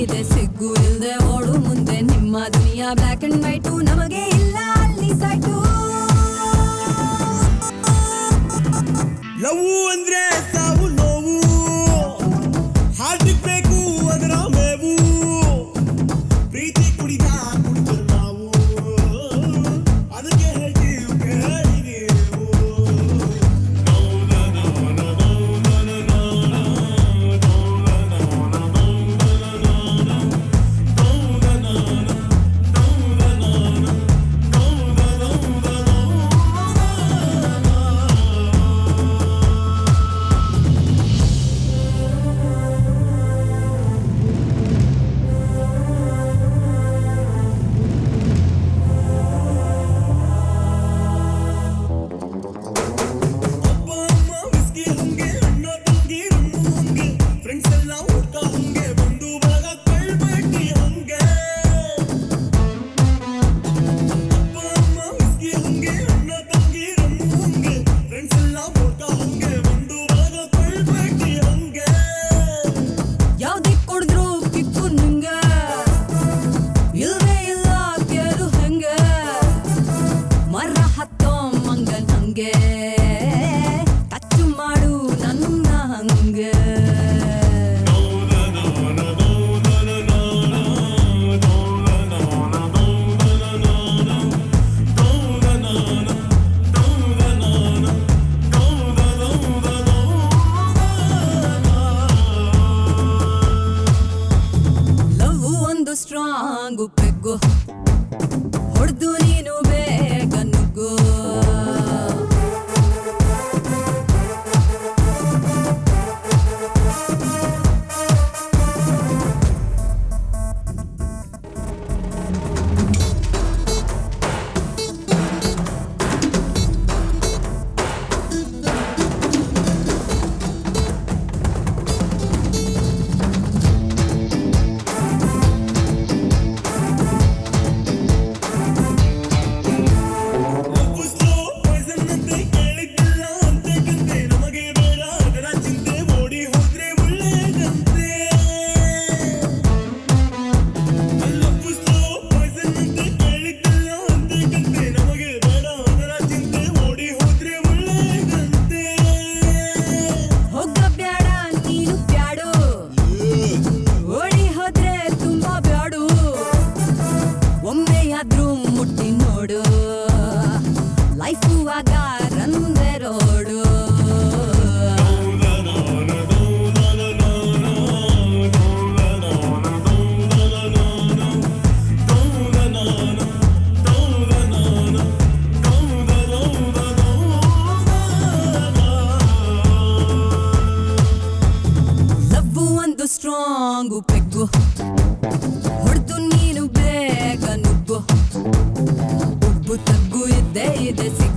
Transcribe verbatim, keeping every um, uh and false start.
ಇದೆ ಸಿಗ್ಗು ಇಲ್ದೆ ಓಡು ಮುಂದೆ ನಿಮ್ಮ ದುನಿಯಾ ಬ್ಲಾಕ್ ಅಂಡ್ ವೈಟು ನಮಗೆ ಇಲ್ಲ ಅಲ್ಲಿ ಸೈಟು ಲವ್ ಅಂದ್ರೆ ಸಾವು ನೋವು ಹಾರ್ದಿಕ್ ಬೇಕು ಅದರ ಮೇವು ಪ್ರೀತಿ ಕುಡಿದ ಕುಡಿದ್ರು ನಾವು ಅದಕ್ಕೆ ಹೇಳ್ತೀವಿ ಕೇಳಿ ನೀವು ಟಚ್ಚು ಮಾಡು ನನ್ನ ಹಂಗೆ ಲವ್ ಒಂದು ಸ್ಟ್ರಾಂಗ್ ಪೆಗ್ಗು ಹೊಡೆದು ನೀನು ಬೇಗ ನುಗ್ಗು ಮುಟ್ಟಿ ನೋಡು ಲೈಫು ಆಗ ರಂದೆ ರೋಡು ಲವ್ ಒಂದು ಸ್ಟ್ರಾಂಗು ಪೆಗ್ಗು ಹೊಡೆದು ನೀನು ಬೇಗ ನುಗ್ಗು ಉಬ್ಬು ತಗ್ಗು ಇದ್ದೇ ಇದೆ ಸಿಗ್ಗು